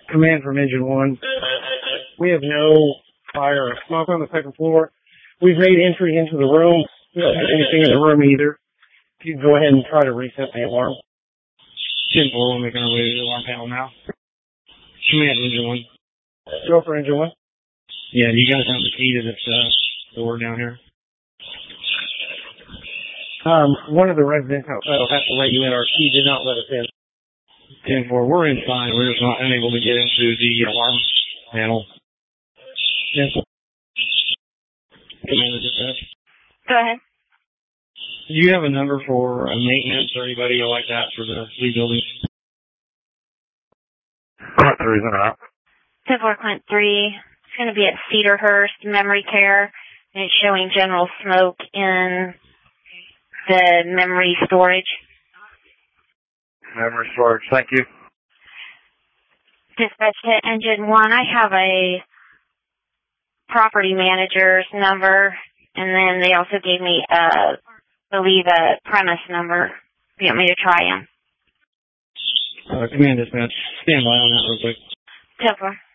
Command from Engine 1. We have no fire or smoke on the second floor. We've made entry into the room. We don't have anything in the room either. If you can go ahead and try to reset the alarm. 10-4, we're making our way to the alarm panel now. Command Engine 1. Go for Engine 1. Yeah, you guys have the key to this door down here. One of the residents outside will have to let you in. Our key did not let us in. 10-4, we're inside. We're just not unable to get into the alarm panel. Yes. Commander Dispatch. Go ahead. Do you have a number for maintenance or anybody like that for the three buildings? Client 3 is in or out? 10-4, Client 3. It's going to be at Cedarhurst Memory Care, and it's showing general smoke in the memory storage. Memory storage, thank you. Dispatch to Engine 1. I have a property manager's number, and then they also gave me, I believe, a premise number. You want me to try him? Command Dispatch. Stand by on that real quick. 10-4.